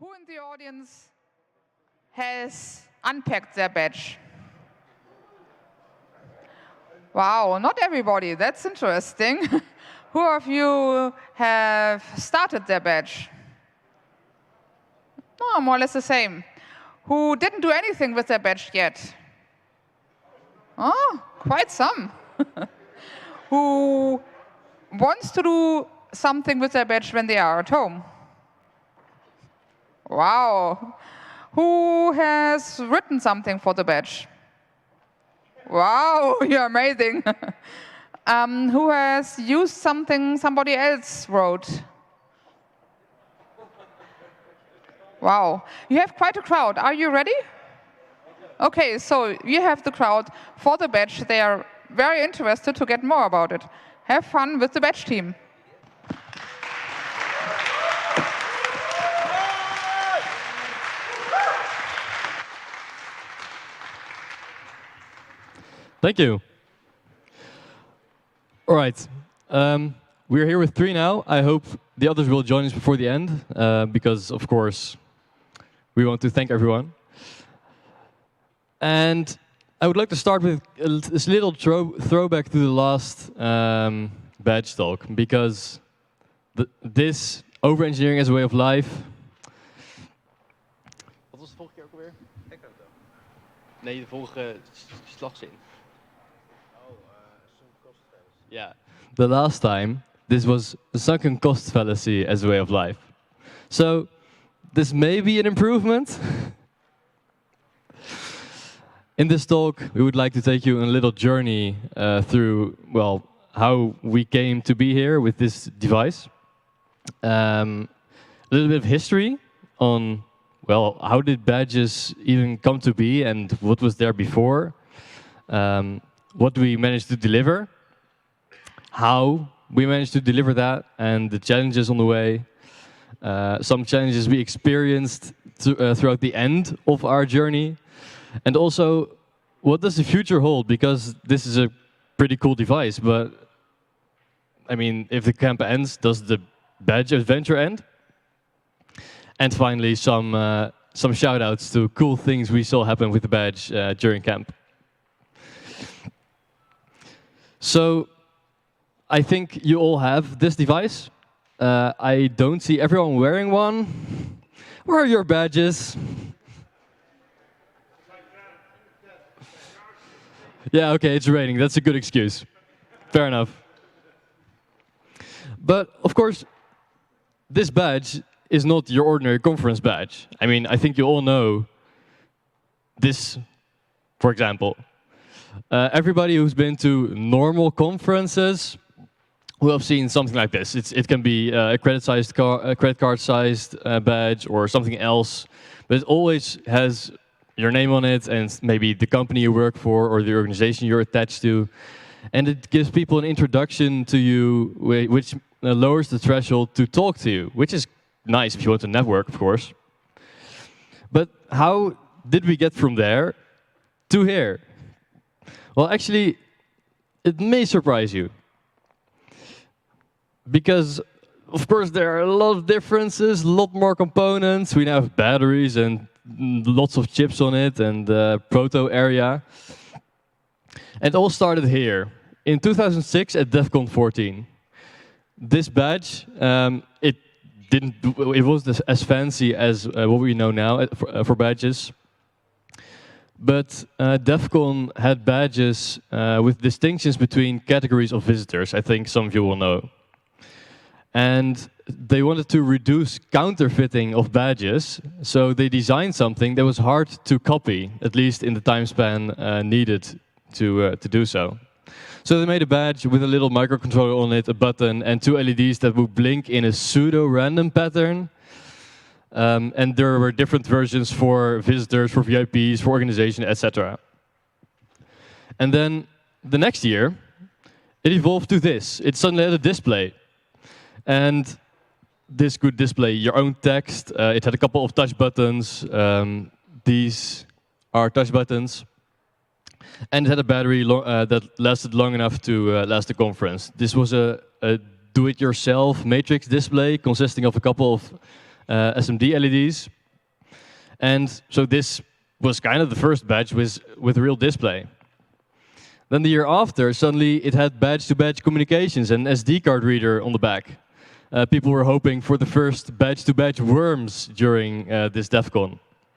Who in the audience has unpacked their badge? Wow, not everybody. That's interesting. Who of you have started their badge? Oh, more or less the same. Who didn't do anything with their badge yet? Oh, quite some. Who wants to do something with their badge when they are at home? Wow. Who has written something for the badge? Wow, you're amazing. Who has used something somebody else wrote? Wow, you have quite a crowd. Are you ready? Okay, so you have the crowd for the badge. They are very interested to get more about it. Have fun with the badge team. Thank you. All right. We're here with 3 now. I hope the others will join us before the end, because, of course, we want to thank everyone. And I would like to start with this little throwback to the last badge talk, because this over-engineering as a way of life... Wat was de vorige keer ook alweer? Nee, de vorige slagzin. Yeah, the last time, this was the sunken cost fallacy as a way of life. So, this may be an improvement. In this talk, we would like to take you on a little journey through, well, how we came to be here with this device. A little bit of history on, well, how did badges even come to be and what was there before? What we managed to deliver, how we managed to deliver that, and the challenges on the way. Some challenges we experienced throughout the end of our journey. And also, what does the future hold? Because this is a pretty cool device, but I mean, if the camp ends, does the badge adventure end? And finally, some shout-outs to cool things we saw happen with the badge during camp. So, I think you all have this device. I don't see everyone wearing one. Where are your badges? Yeah, okay, it's raining. That's a good excuse. Fair enough. But, of course, this badge is not your ordinary conference badge. I mean, I think you all know this, for example. Everybody who's been to normal conferences will have seen something like this. It can be a credit card-sized badge or something else, but it always has your name on it and maybe the company you work for or the organization you're attached to. And it gives people an introduction to you, which lowers the threshold to talk to you, which is nice if you want to network, of course. But how did we get from there to here? Well, actually, it may surprise you. Because, of course, there are a lot of differences, a lot more components. We now have batteries and lots of chips on it and proto area. And it all started here in 2006 at DEF CON 14. This badge, it wasn't as fancy as what we know now for badges. But DEF CON had badges with distinctions between categories of visitors. I think some of you will know. And they wanted to reduce counterfeiting of badges, so they designed something that was hard to copy, at least in the time span needed to do so. So they made a badge with a little microcontroller on it, a button, and 2 LEDs that would blink in a pseudo-random pattern. And there were different versions for visitors, for VIPs, for organization, etc. And then the next year, it evolved to this. It suddenly had a display. And this could display your own text. It had a couple of touch buttons. These are touch buttons. And it had a battery that lasted long enough to last the conference. This was a do-it-yourself matrix display consisting of a couple of SMD LEDs. And so this was kind of the first badge with a real display. Then the year after, suddenly it had badge-to-badge communications and SD card reader on the back. People were hoping for the first badge-to-badge worms during this DEF CON.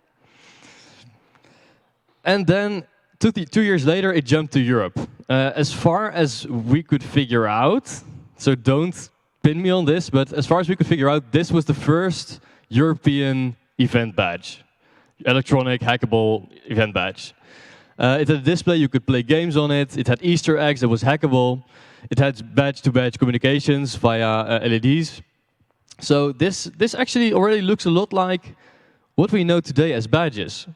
And then 2 years later, it jumped to Europe. As far as we could figure out, so don't pin me on this, but as far as we could figure out, this was the first European event badge, electronic hackable event badge. It had a display, you could play games on it. It had Easter eggs that was hackable. It had badge-to-badge communications via LEDs. So this actually already looks a lot like what we know today as badges.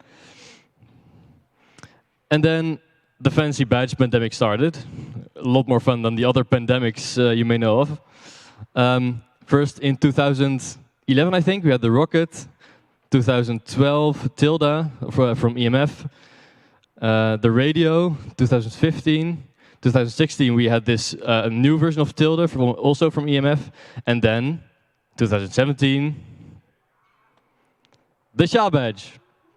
And then the fancy badge pandemic started. A lot more fun than the other pandemics you may know of. First in 2011, I think, we had the Rocket. 2012, Tilda from EMF. The radio, 2015. 2016, we had this new version of Tilda, also from EMF. And then, 2017, the SHA badge.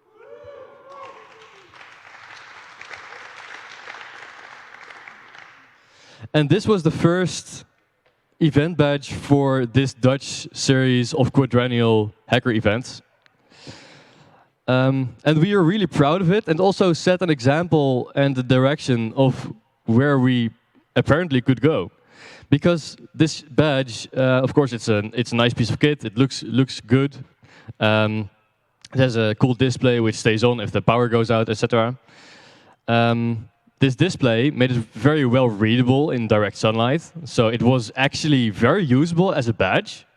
And this was the first event badge for this Dutch series of quadrennial hacker events. And we are really proud of it, and also set an example and the direction of where we apparently could go. Because this badge, of course, it's a nice piece of kit. It looks good. It has a cool display which stays on if the power goes out, etc. This display made it very well readable in direct sunlight, so it was actually very usable as a badge.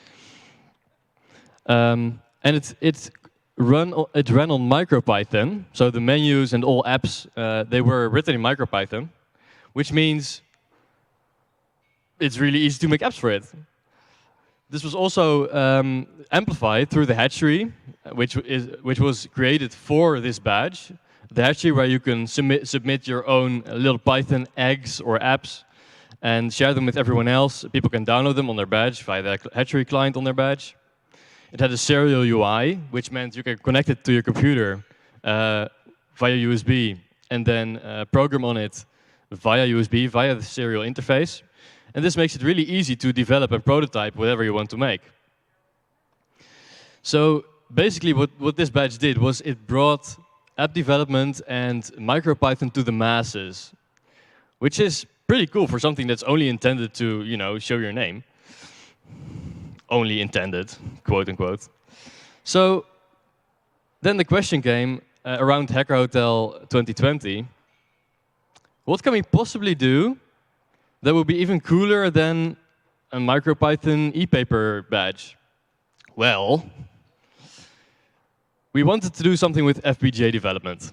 And it ran on MicroPython, so the menus and all apps they were written in MicroPython, which means it's really easy to make apps for it. This was also amplified through the hatchery, which was created for this badge. The hatchery where you can submit your own little Python eggs or apps and share them with everyone else. People can download them on their badge via the hatchery client on their badge. It had a serial UI, which meant you can connect it to your computer via USB and then program on it via USB, via the serial interface. And this makes it really easy to develop and prototype whatever you want to make. So basically what this badge did was it brought app development and MicroPython to the masses, which is pretty cool for something that's only intended to, show your name. Only intended, quote unquote. So then the question came around Hacker Hotel 2020. What can we possibly do that would be even cooler than a MicroPython e-paper badge? Well, we wanted to do something with FPGA development.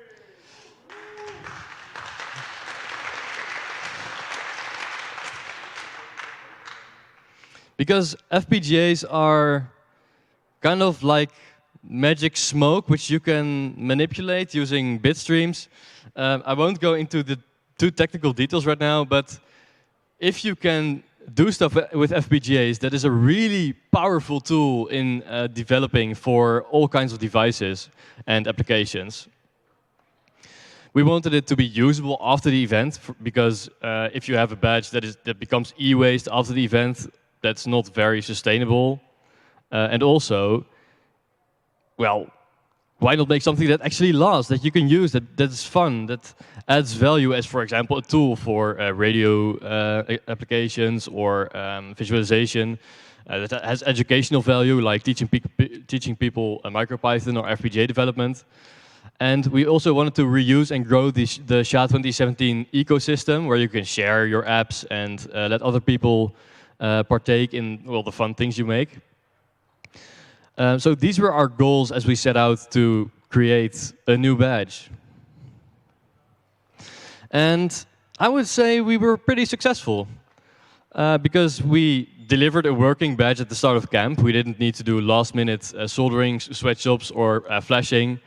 Because FPGAs are kind of like magic smoke, which you can manipulate using bit streams. I won't go into the too technical details right now, but if you can do stuff with FPGAs, that is a really powerful tool in developing for all kinds of devices and applications. We wanted it to be usable after the event, because if you have a badge that becomes e-waste after the event, that's not very sustainable. And also, well, why not make something that actually lasts, that you can use, that is fun, that adds value as, for example, a tool for radio applications or visualization, that has educational value, like teaching people MicroPython or FPGA development. And we also wanted to reuse and grow the SHA 2017 ecosystem, where you can share your apps and let other people partake in the fun things you make. So these were our goals as we set out to create a new badge. And I would say we were pretty successful because we delivered a working badge at the start of camp. We didn't need to do last-minute soldering, sweatshops, or flashing.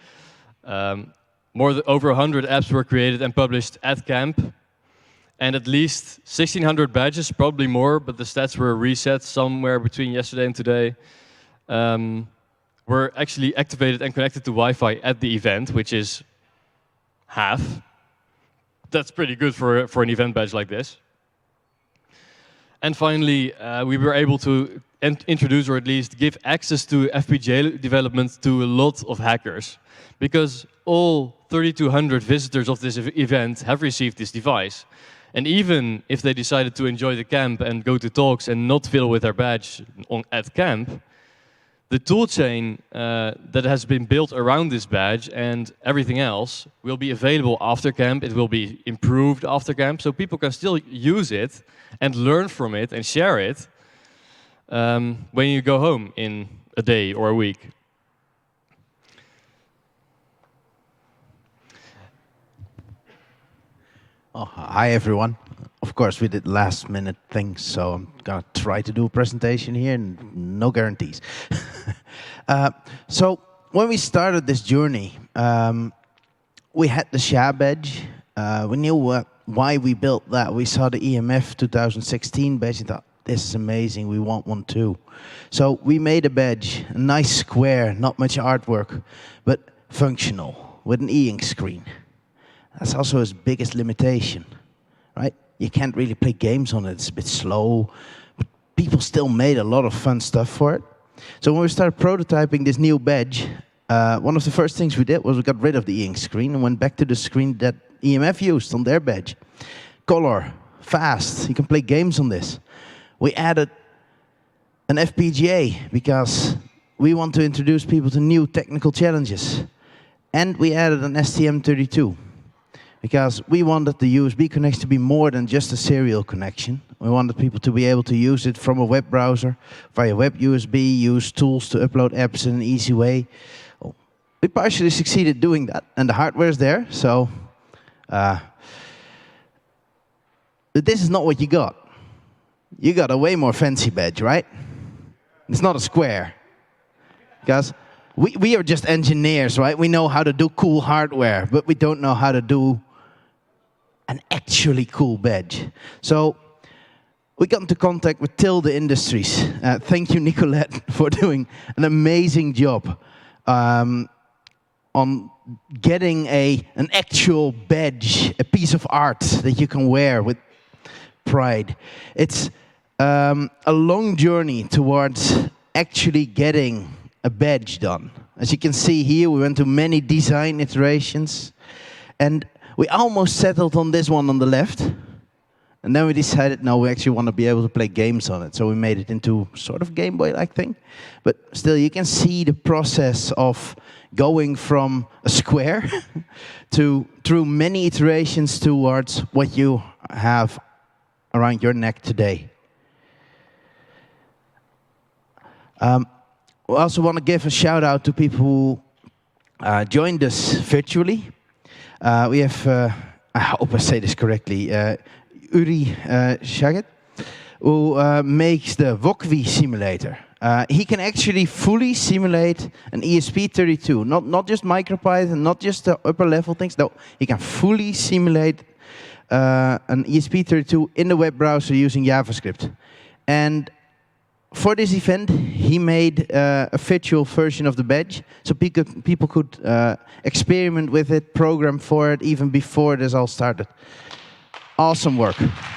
Over 100 apps were created and published at camp. And at least 1,600 badges, probably more, but the stats were reset somewhere between yesterday and today. were actually activated and connected to Wi-Fi at the event, which is half. That's pretty good for an event badge like this. And finally, we were able to introduce, or at least give access to FPGA development to a lot of hackers, because all 3,200 visitors of this event have received this device. And even if they decided to enjoy the camp and go to talks and not fiddle with their badge at camp, the toolchain that has been built around this badge and everything else will be available after camp. It will be improved after camp, so people can still use it and learn from it and share it when you go home in a day or a week. Oh, hi everyone. Of course, we did last-minute things, so I'm gonna try to do a presentation here, and no guarantees. So when we started this journey, we had the SHA badge. We knew why we built that. We saw the EMF 2016 badge and thought, this is amazing, we want one too. So we made a badge, a nice square, not much artwork, but functional, with an e-ink screen. That's also his biggest limitation, right? You can't really play games on it. It's a bit slow, but people still made a lot of fun stuff for it. So when we started prototyping this new badge, one of the first things we did was we got rid of the e-ink screen and went back to the screen that EMF used on their badge. Color, fast, you can play games on this. We added an FPGA because we want to introduce people to new technical challenges. And we added an STM32. Because we wanted the USB connection to be more than just a serial connection. We wanted people to be able to use it from a web browser, via web USB, use tools to upload apps in an easy way. We partially succeeded doing that, and the hardware is there, so... but this is not what you got. You got a way more fancy badge, right? It's not a square. Because we are just engineers, right? We know how to do cool hardware, but we don't know how to do an actually cool badge. So we got into contact with Tilde Industries. Thank you, Nicolette, for doing an amazing job on getting an actual badge, a piece of art that you can wear with pride. It's a long journey towards actually getting a badge done. As you can see here, we went to many design iterations, and we almost settled on this one on the left. And then we decided, no, we actually want to be able to play games on it. So we made it into sort of Game Boy-like thing. But still, you can see the process of going from a square through many iterations towards what you have around your neck today. We also want to give a shout out to people who joined us virtually. We have, I hope I say this correctly, Uri Shaget, who makes the VOCVI simulator. He can actually fully simulate an ESP32, not just MicroPython, not just the upper level things. No, he can fully simulate an ESP32 in the web browser using JavaScript. And for this event, he made a virtual version of the badge, so people could experiment with it, program for it, even before this all started. Awesome work.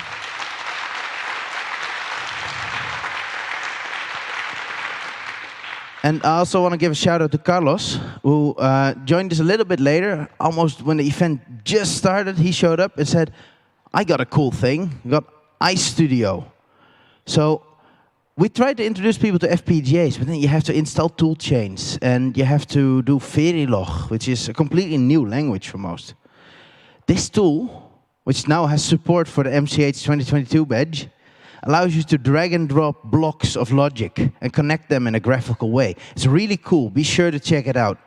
And I also want to give a shout out to Carlos, who joined us a little bit later, almost when the event just started. He showed up and said, I got a cool thing, I got iStudio. So we tried to introduce people to FPGAs, but then you have to install tool chains, and you have to do Verilog, which is a completely new language for most. This tool, which now has support for the MCH 2022 badge, allows you to drag and drop blocks of logic and connect them in a graphical way. It's really cool. Be sure to check it out.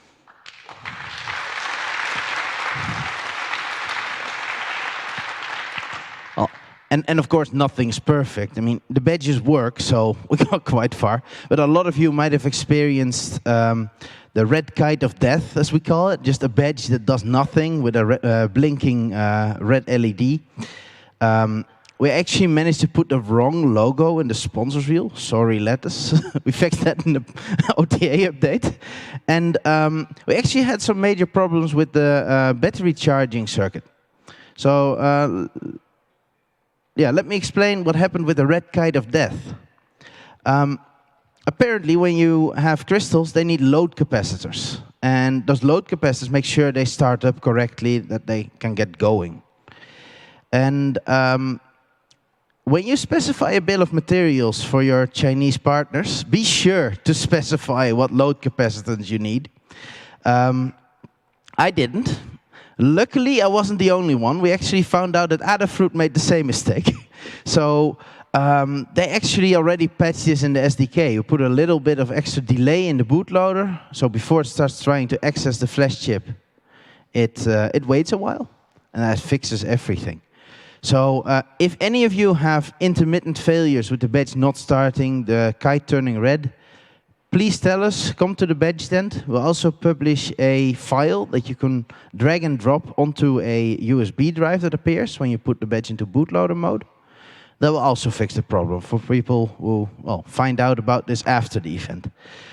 And of course, nothing's perfect. I mean, the badges work, so we got quite far. But a lot of you might have experienced the red kite of death, as we call it, just a badge that does nothing with a blinking red LED. we actually managed to put the wrong logo in the sponsors wheel. Sorry, Lattice. We fixed that in the OTA update. And we actually had some major problems with the battery charging circuit. So yeah, let me explain what happened with the red kite of death. Apparently, when you have crystals, they need load capacitors. And those load capacitors make sure they start up correctly, that they can get going. And when you specify a bill of materials for your Chinese partners, be sure to specify what load capacitance you need. I didn't. Luckily, I wasn't the only one. We actually found out that Adafruit made the same mistake. So they actually already patched this in the SDK. You put a little bit of extra delay in the bootloader, so before it starts trying to access the flash chip, it waits a while, and that fixes everything. So if any of you have intermittent failures with the badge not starting, the kite turning red, please tell us, come to the badge tent. We'll also publish a file that you can drag and drop onto a USB drive that appears when you put the badge into bootloader mode. That will also fix the problem for people who, well, find out about this after the event.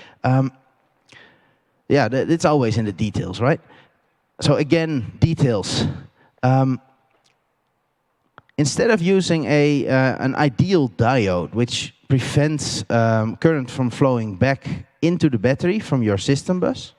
Yeah, it's always in the details, right? So again, details. Instead of using an ideal diode, which prevents current from flowing back into the battery from your system bus,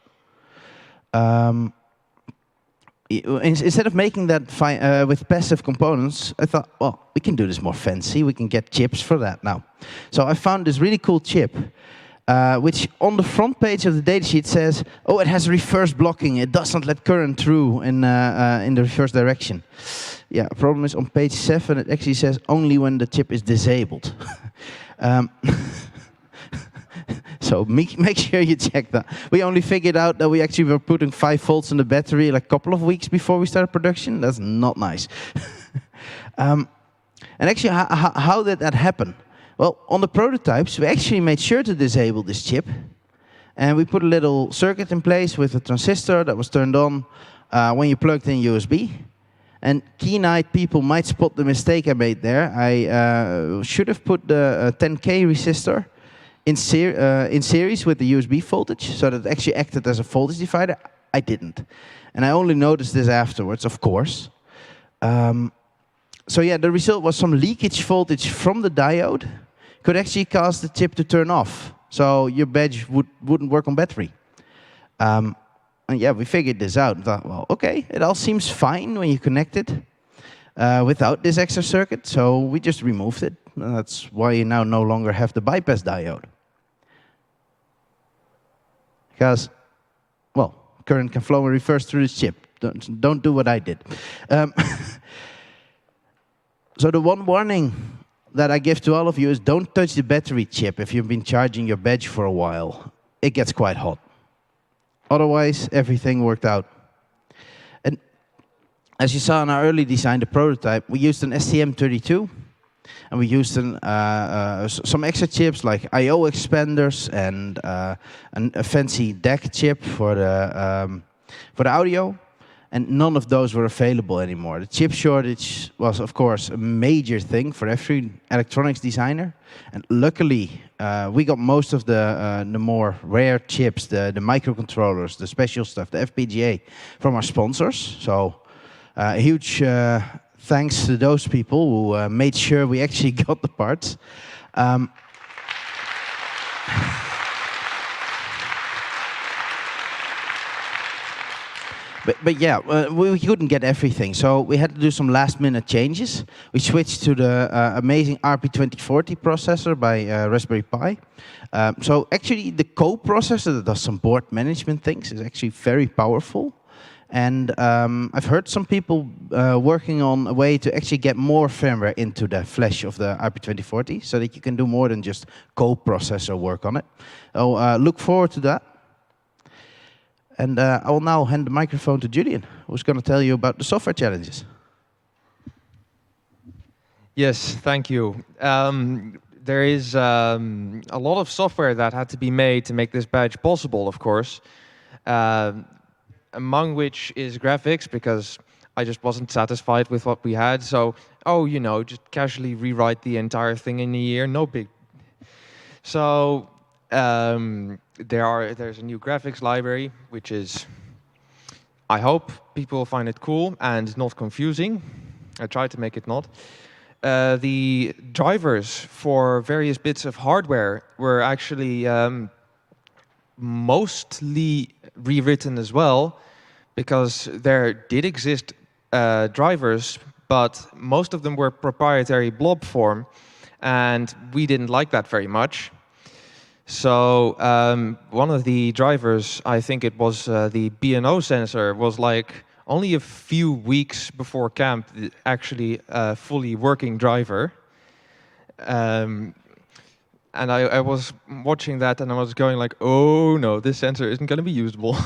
instead of making that with passive components, I thought, well, we can do this more fancy. We can get chips for that now. So I found this really cool chip, which on the front page of the datasheet says, oh, it has reverse blocking. It doesn't let current through in the reverse direction. Yeah, the problem is on page 7, it actually says only when the chip is disabled. So make sure you check that. We only figured out that we actually were putting 5 volts in the battery like a couple of weeks before we started production. That's not nice. And actually, how did that happen? Well, on the prototypes, we actually made sure to disable this chip. And we put a little circuit in place with a transistor that was turned on when you plugged in USB. And keen-eyed people might spot the mistake I made there. I should have put the 10K resistor in series with the USB voltage, so that it actually acted as a voltage divider. I didn't. And I only noticed this afterwards, of course. So yeah, the result was some leakage voltage from the diode could actually cause the chip to turn off. So your badge wouldn't work on battery. And yeah, we figured this out. Thought, well, okay, it all seems fine when you connect it without this extra circuit, so we just removed it. And that's why you now no longer have the bypass diode. Because, well, current can flow in reverse through this chip. Don't do what I did. So the one warning that I give to all of you is don't touch the battery chip if you've been charging your badge for a while. It gets quite hot. Otherwise, everything worked out. And as you saw in our early design, the prototype, we used an STM32. And we used some extra chips like I/O expanders and a fancy DAC chip for the audio. And none of those were available anymore. The chip shortage was, of course, a major thing for every electronics designer. And luckily, we got most of the more rare chips, the microcontrollers, the special stuff, the FPGA, from our sponsors. So a huge thanks to those people who made sure we actually got the parts. But yeah, we couldn't get everything, so we had to do some last-minute changes. We switched to the amazing RP2040 processor by Raspberry Pi. So actually, the co-processor that does some board management things is actually very powerful. And I've heard some people working on a way to actually get more firmware into the flash of the RP2040, so that you can do more than just co-processor work on it. So look forward to that. And I will now hand the microphone to Julian, who's going to tell you about the software challenges. Yes, thank you. There is a lot of software that had to be made to make this badge possible, of course, among which is graphics, because I just wasn't satisfied with what we had. So, oh, you know, just casually rewrite the entire thing in a year, no big. So there's a new graphics library, which is, I hope people find it cool and not confusing. I tried to make it not. The drivers for various bits of hardware were actually mostly rewritten as well, because there did exist drivers, but most of them were proprietary blob form, and we didn't like that very much. So one of the drivers, I think it was the B&O sensor, was like only a few weeks before camp actually a fully working driver. And I was watching that and I was going like, oh no, this sensor isn't going to be usable.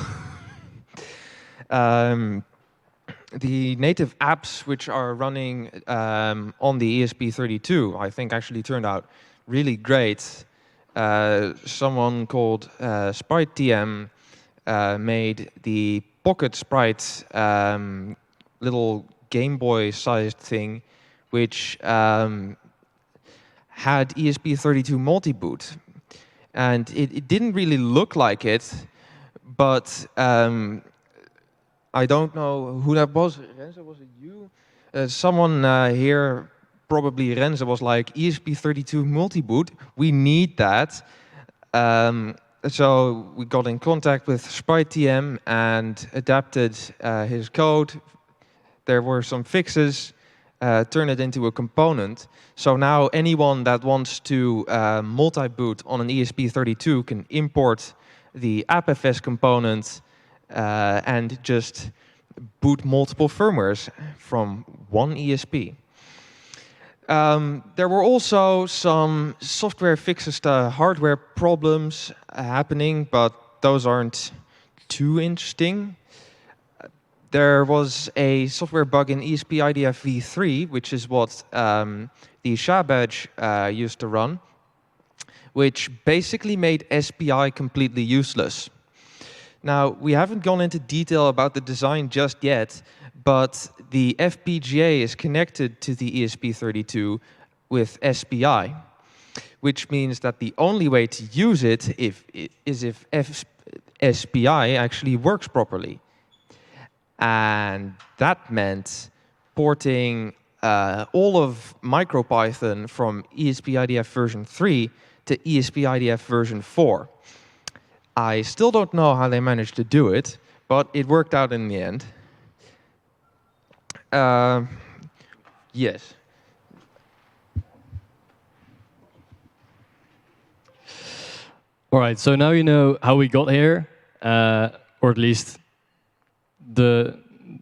The native apps which are running on the ESP32, I think actually turned out really great. Someone called SpriteTM made the Pocket Sprite little Game Boy-sized thing, which had ESP32 multi-boot. And it didn't really look like it, but I don't know who that was. Renze, was it you? Someone here, probably Renze, was like, ESP32 multi-boot, we need that. So we got in contact with SpriteTM and adapted his code. There were some fixes, turned it into a component. So now anyone that wants to multi-boot on an ESP32 can import the AppFS component and just boot multiple firmwares from one ESP. There were also some software fixes to hardware problems happening, but those aren't too interesting. There was a software bug in ESP-IDF v3, which is what the SHA badge used to run, which basically made SPI completely useless. Now, we haven't gone into detail about the design just yet, but the FPGA is connected to the ESP32 with SPI, which means that the only way to use it is if SPI actually works properly. And that meant porting all of MicroPython from ESP-IDF version 3 to ESP-IDF version 4. I still don't know how they managed to do it, but it worked out in the end. Yes. All right, so now you know how we got here, or at least the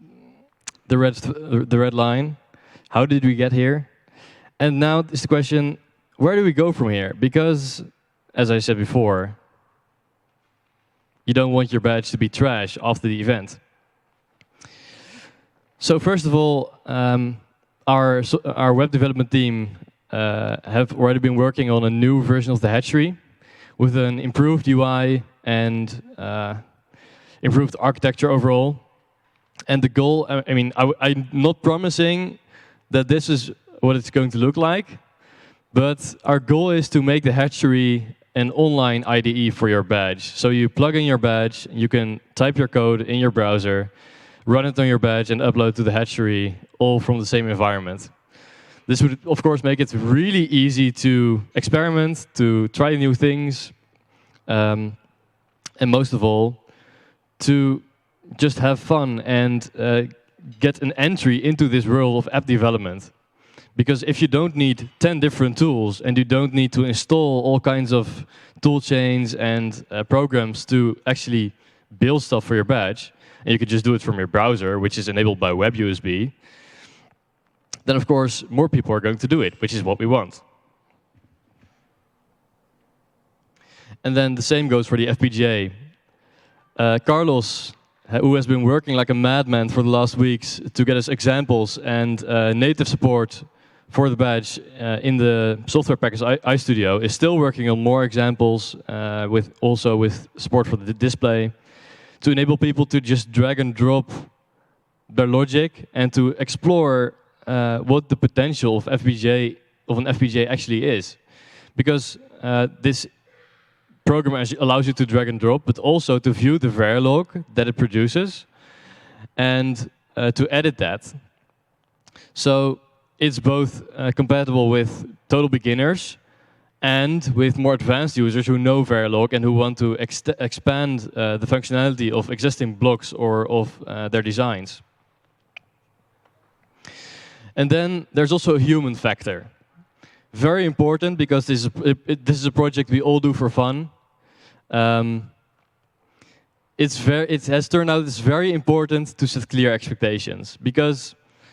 red line. How did we get here? And now is the question, where do we go from here? Because, as I said before, you don't want your badge to be trash after the event. So first of all, our web development team have already been working on a new version of the hatchery with an improved UI and improved architecture overall. And the goal, I mean, I'm not promising that this is what it's going to look like, but our goal is to make the hatchery an online IDE for your badge. So you plug in your badge, you can type your code in your browser, run it on your badge, and upload to the hatchery, all from the same environment. This would, of course, make it really easy to experiment, to try new things, and most of all, to just have fun and get an entry into this world of app development. Because if you don't need 10 different tools and you don't need to install all kinds of tool chains and programs to actually build stuff for your badge, and you could just do it from your browser, which is enabled by WebUSB, then of course more people are going to do it, which is what we want. And then the same goes for the FPGA. Carlos, who has been working like a madman for the last weeks to get us examples and native support for the badge in the software package iStudio, is still working on more examples also with support for the display to enable people to just drag and drop their logic and to explore what the potential of an FPGA actually is, because this program allows you to drag and drop, but also to view the Verilog that it produces and to edit that. So it's both compatible with total beginners and with more advanced users who know Verilog and who want to expand the functionality of existing blocks or of their designs. And then there's also a human factor. Very important, because this is a project we all do for fun. It has turned out it's very important to set clear expectations, because,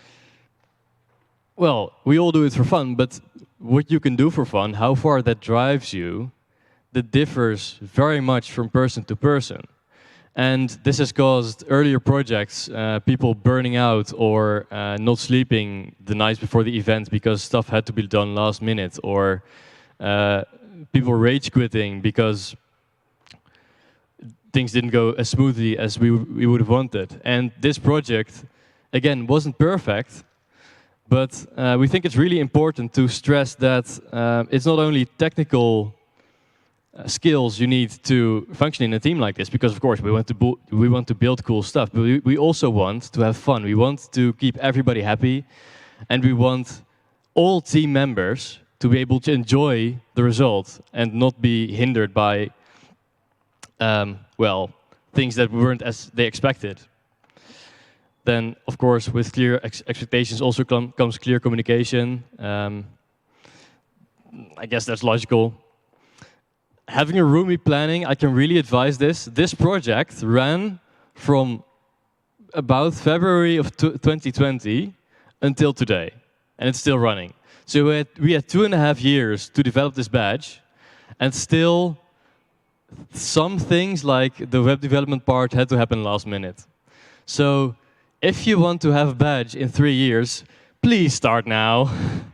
well, we all do it for fun, but what you can do for fun, how far that drives you, that differs very much from person to person. And this has caused earlier projects, people burning out or not sleeping the nights before the event because stuff had to be done last minute, or people rage quitting because things didn't go as smoothly as we would have wanted. And this project, again, wasn't perfect, but we think it's really important to stress that it's not only technical skills you need to function in a team like this, because of course we want to build cool stuff, but we also want to have fun. We want to keep everybody happy, and we want all team members to be able to enjoy the result and not be hindered by well, things that weren't as they expected. Then, of course, with clear expectations also comes clear communication. I guess that's logical. Having a roomy planning, I can really advise this. This project ran from about February of 2020 until today, and it's still running. So we had 2.5 years to develop this badge, and still some things like the web development part had to happen last minute. So if you want to have a badge in 3 years, please start now.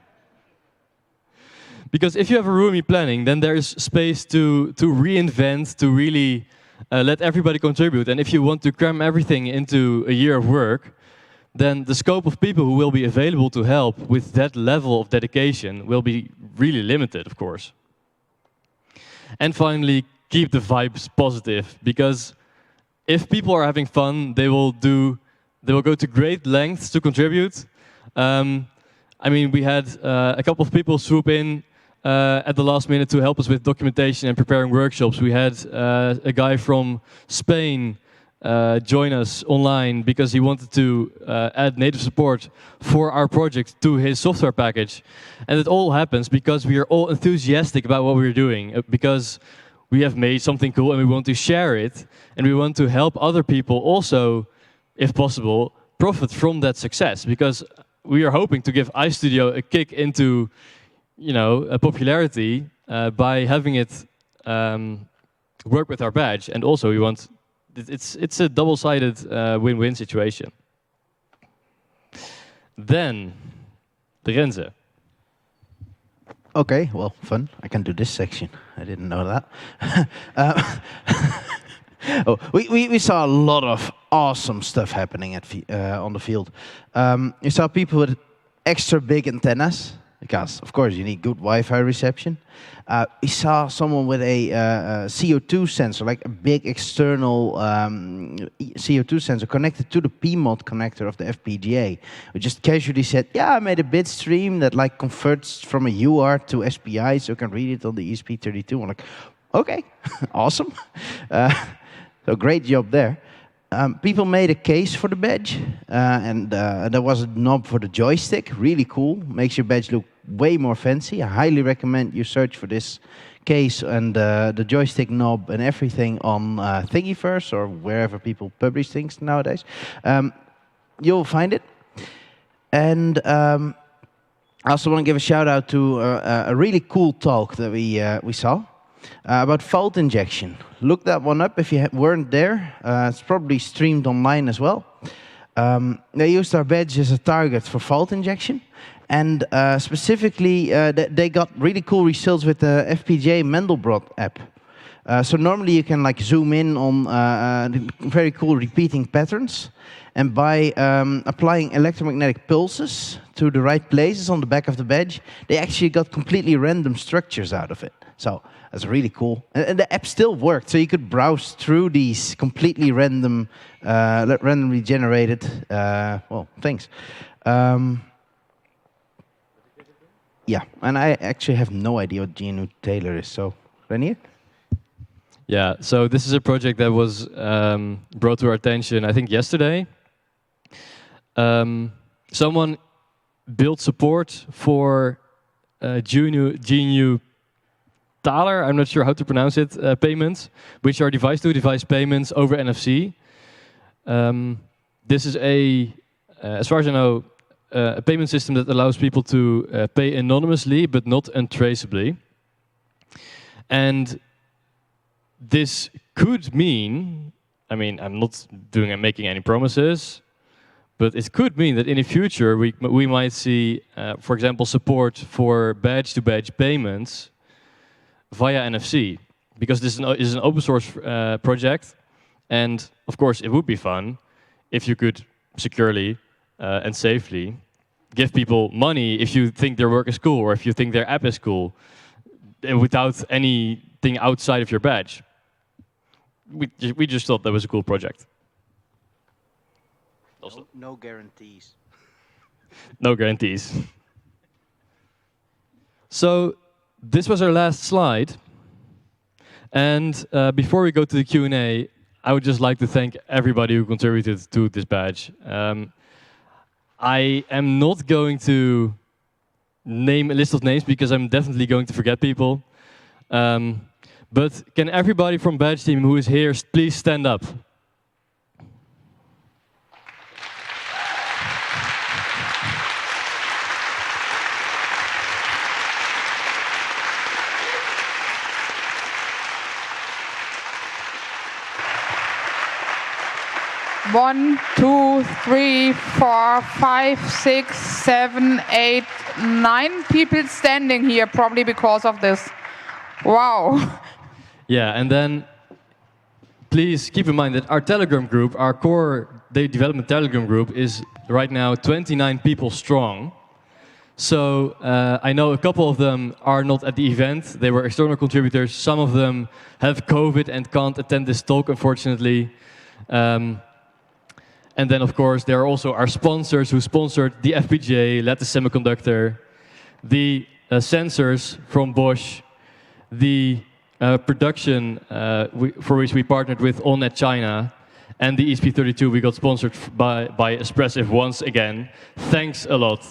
Because if you have a roomy planning, then there is space to reinvent, to really let everybody contribute. And if you want to cram everything into a year of work, then the scope of people who will be available to help with that level of dedication will be really limited, of course. And finally, keep the vibes positive, because if people are having fun, they will go to great lengths to contribute. I mean, we had a couple of people swoop in at the last minute to help us with documentation and preparing workshops. We had a guy from Spain join us online because he wanted to add native support for our project to his software package. And it all happens because we are all enthusiastic about what we're doing, because we have made something cool and we want to share it, and we want to help other people also, if possible, profit from that success, because we are hoping to give iStudio a kick into, you know, a popularity by having it work with our badge, and also we want it's a double-sided win-win situation. Then, Renze. Okay, well, fun. I can do this section. I didn't know that. Oh, we saw a lot of awesome stuff happening on the field. You saw people with extra big antennas, because, of course, you need good Wi-Fi reception. We saw someone with a CO2 sensor, like a big external CO2 sensor connected to the PMOD connector of the FPGA. We just casually said, yeah, I made a bit stream that like converts from a UART to SPI, so you can read it on the ESP32. I'm like, okay, awesome. So great job there. People made a case for the badge, and there was a knob for the joystick, really cool, makes your badge look way more fancy. I highly recommend you search for this case and the joystick knob and everything on Thingiverse or wherever people publish things nowadays. You'll find it. And I also want to give a shout out to a really cool talk that we saw. About fault injection. Look that one up if you weren't there. It's probably streamed online as well. They used our badge as a target for fault injection. And specifically, they got really cool results with the FPGA Mandelbrot app. So normally you can like zoom in on very cool repeating patterns, and by applying electromagnetic pulses to the right places on the back of the badge, they actually got completely random structures out of it. So that's really cool. And the app still worked, so you could browse through these completely randomly generated things. Yeah, and I actually have no idea what GNU Taylor is. So, Renier? Yeah, so this is a project that was brought to our attention, I think, yesterday. Someone built support for GNU Taler, I'm not sure how to pronounce it, payments, which are device-to-device payments over NFC. This is as far as I know, a payment system that allows people to pay anonymously, but not untraceably. And this could mean, I mean, I'm not making any promises, but it could mean that in the future we might see, for example, support for badge-to-badge payments via NFC, because this is an open source project, and of course it would be fun if you could securely and safely give people money if you think their work is cool or if you think their app is cool, without anything outside of your badge. We just thought that was a cool project. No guarantees. No guarantees. So this was our last slide. And before we go to the Q&A, I would just like to thank everybody who contributed to this badge. I am not going to name a list of names because I'm definitely going to forget people. But can everybody from Badge Team who is here please stand up? One, two, three, 4, 5, 6, 7, 8, 9 people standing here, probably because of this. Wow. Yeah, and then please keep in mind that our Telegram group, our core development Telegram group, is right now 29 people strong. So I know a couple of them are not at the event. They were external contributors. Some of them have COVID and can't attend this talk, unfortunately. And then, of course, there are also our sponsors who sponsored the FPGA, Lattice Semiconductor, the sensors from Bosch, the production for which we partnered with Allnet China, and the ESP32 we got sponsored by Espressif once again. Thanks a lot.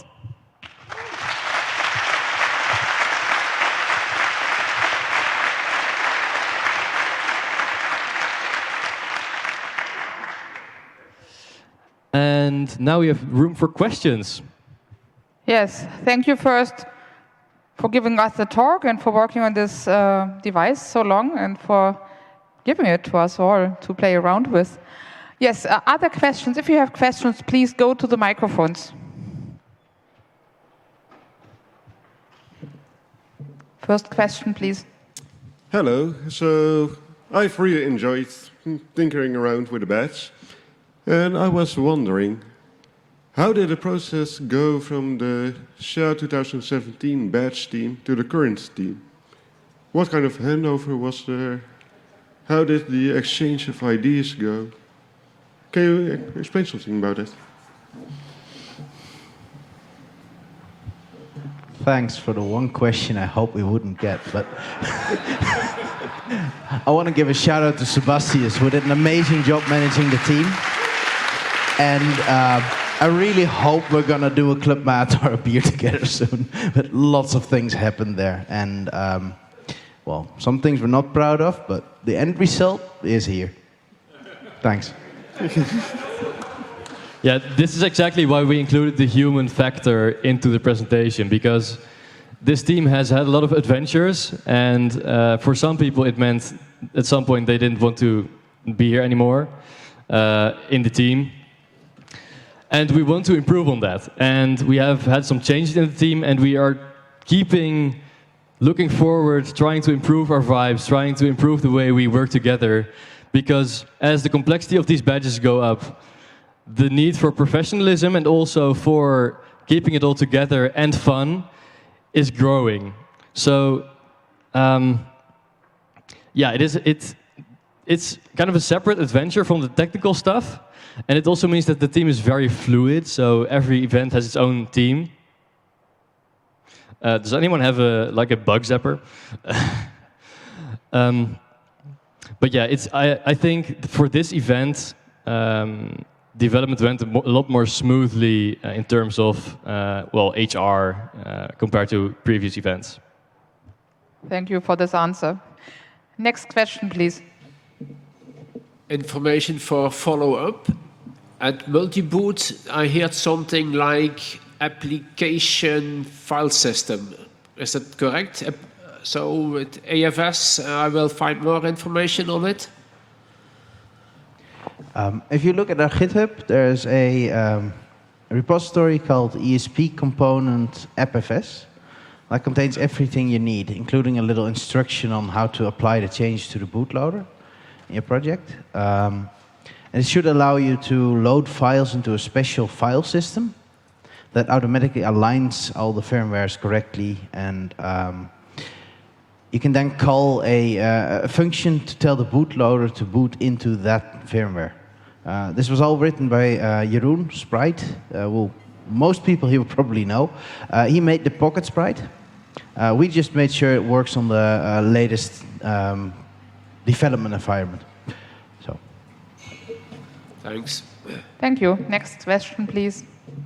And now we have room for questions. Yes, thank you first for giving us the talk and for working on this device so long and for giving it to us all to play around with. Yes, other questions? If you have questions, please go to the microphones. First question, please. Hello. So I've really enjoyed tinkering around with the badge. And I was wondering, how did the process go from the SHA 2017 badge team to the current team? What kind of handover was there? How did the exchange of ideas go? Can you explain something about it? Thanks for the one question I hope we wouldn't get, but I want to give a shout out to Sebastius, who did an amazing job managing the team. And I really hope we're going to do a club mat or a beer together soon. But lots of things happened there. And, well, some things we're not proud of, but the end result is here. Thanks. Yeah, this is exactly why we included the human factor into the presentation, because this team has had a lot of adventures, and for some people it meant at some point they didn't want to be here anymore in the team. And we want to improve on that. And we have had some changes in the team, and we are keeping looking forward, trying to improve our vibes, trying to improve the way we work together, because as the complexity of these badges go up, the need for professionalism and also for keeping it all together and fun is growing. So, yeah, it's kind of a separate adventure from the technical stuff, and it also means that the team is very fluid. So every event has its own team. Does anyone have a bug zapper? But yeah, I think for this event, development went a lot more smoothly in terms of HR compared to previous events. Thank you for this answer. Next question, please. Information for follow-up. At Multiboot, I heard something like application file system. Is that correct? So with AFS, I will find more information on it? If you look at our GitHub, there's a repository called ESP component appfs that contains everything you need, including a little instruction on how to apply the change to the bootloader in your project. And it should allow you to load files into a special file system that automatically aligns all the firmwares correctly, and you can then call a function to tell the bootloader to boot into that firmware. This was all written by Jeroen Sprite, who most people here will probably know. He made the Pocket Sprite. We just made sure it works on the latest development environment. So. Thanks. Thank you. Next question, please.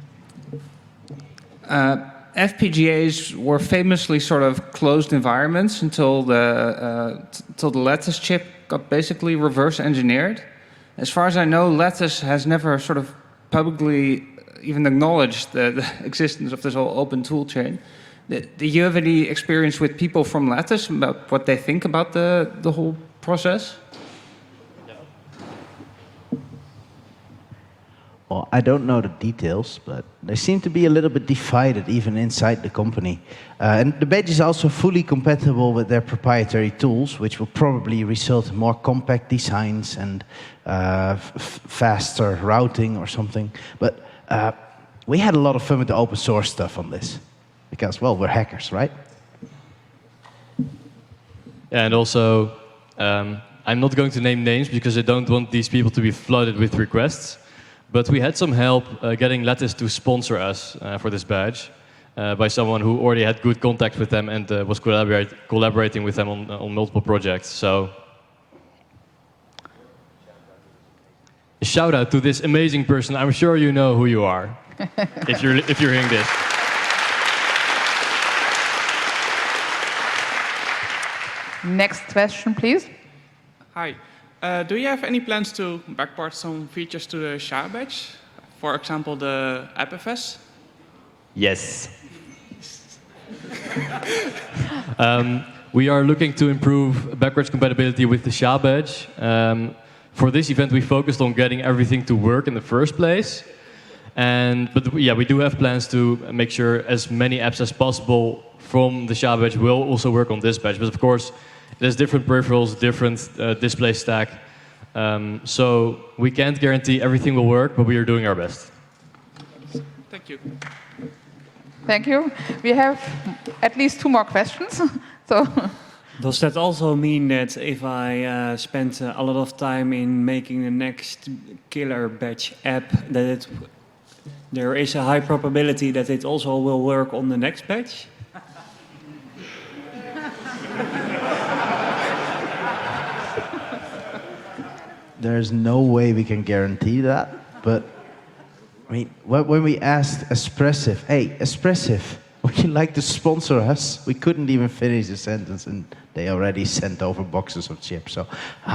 FPGAs were famously sort of closed environments until the Lattice chip got basically reverse engineered. As far as I know, Lattice has never sort of publicly even acknowledged the existence of this whole open tool chain. Do you have any experience with people from Lattice about what they think about the whole process? Well, I don't know the details, but they seem to be a little bit divided even inside the company. And the badge is also fully compatible with their proprietary tools, which will probably result in more compact designs and faster routing or something. But we had a lot of fun with the open source stuff on this, because, well, we're hackers, right? And also, I'm not going to name names because I don't want these people to be flooded with requests. But we had some help getting Lattice to sponsor us for this badge by someone who already had good contact with them and was collaborating with them on multiple projects. So, a shout out to this amazing person. I'm sure you know who you are if you're hearing this. Next question, please. Hi. Do you have any plans to backport some features to the SHA badge? For example, the AppFS? Yes. We are looking to improve backwards compatibility with the SHA badge. For this event, we focused on getting everything to work in the first place. But yeah, we do have plans to make sure as many apps as possible from the SHA badge will also work on this badge. But of course, there's different peripherals, different display stack. So we can't guarantee everything will work, but we are doing our best. Thank you. Thank you. We have at least 2 more questions. So. Does that also mean that if I spend a lot of time in making the next killer badge app, that there is a high probability that it also will work on the next badge? There's no way we can guarantee that, but I mean, when we asked Espressif, hey, Espressif, would you like to sponsor us? We couldn't even finish the sentence, and they already sent over boxes of chips. So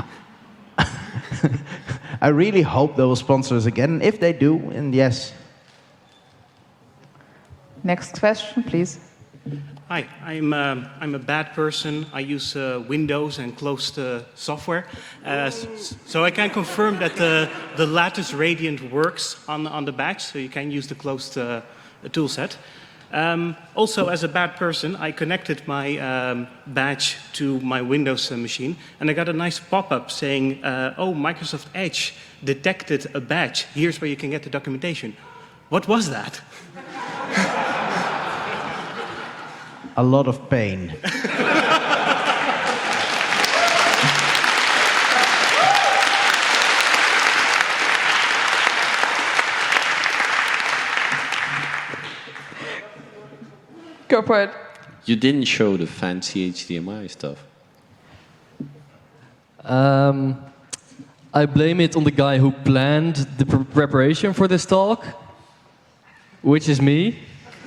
I really hope they will sponsor us again. And if they do, and yes. Next question, please. Hi, I'm a bad person. I use Windows and closed software. So I can confirm that the Lattice Radiant works on the badge, so you can use the closed toolset. Also, as a bad person, I connected my badge to my Windows machine, and I got a nice pop-up saying, oh, Microsoft Edge detected a badge. Here's where you can get the documentation. What was that? A lot of pain. Go for it. You didn't show the fancy HDMI stuff. I blame it on the guy who planned the preparation for this talk, which is me.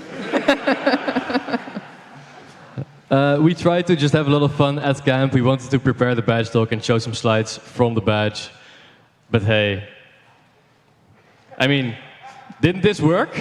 We tried to just have a lot of fun at camp. We wanted to prepare the badge talk and show some slides from the badge. But hey, I mean, didn't this work?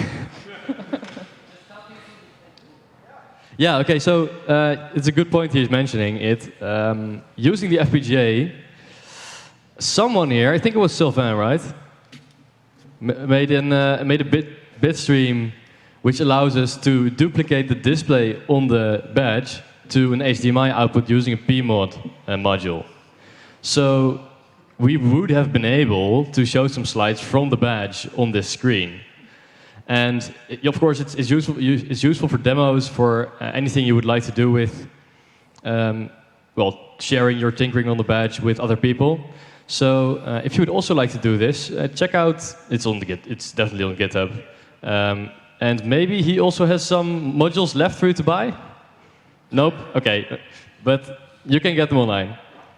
Yeah, okay, so it's a good point he's mentioning it. Using the FPGA, someone here, I think it was Sylvain, right? Made a bit stream which allows us to duplicate the display on the badge to an HDMI output using a PMOD module. So we would have been able to show some slides from the badge on this screen. And of course, it's useful for demos, for anything you would like to do with, well, sharing your tinkering on the badge with other people. So if you would also like to do this, check out. It's definitely on GitHub. And maybe he also has some modules left for you to buy. Nope. Okay, but you can get them online.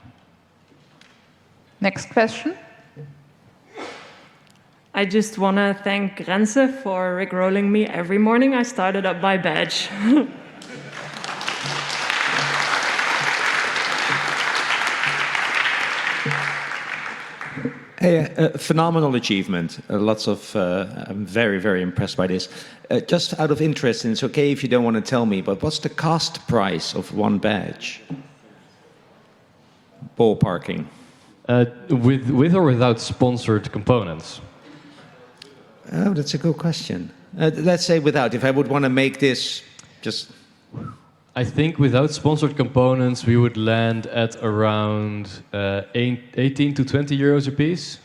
Next question. I just want to thank Renze for rickrolling me every morning I started up my badge. Hey, phenomenal achievement. I'm very, very impressed by this. Just out of interest, and it's okay if you don't want to tell me, but what's the cost price of one badge? Ballparking. With or without sponsored components? Oh, that's a good question. Let's say without. If I would want to make this just... I think without sponsored components, we would land at around 18 to 20 euros a piece.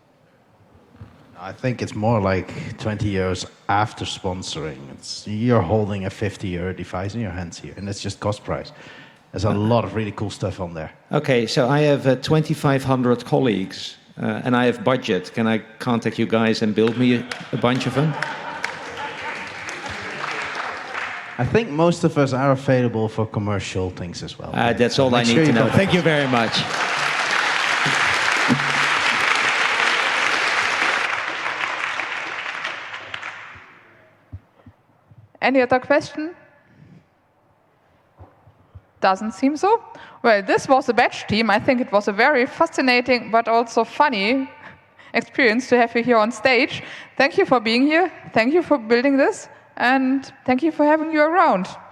I think it's more like 20 euros after sponsoring. You're holding a 50 euro device in your hands here, and it's just cost price. There's a lot of really cool stuff on there. Okay, so I have 2,500 colleagues, and I have budget. Can I contact you guys and build me a bunch of them? I think most of us are available for commercial things as well. That's all I need to know. Thank you very much. Any other question? Doesn't seem so. Well, this was the badge team. I think it was a very fascinating but also funny experience to have you here on stage. Thank you for being here. Thank you for building this. And thank you for having you around.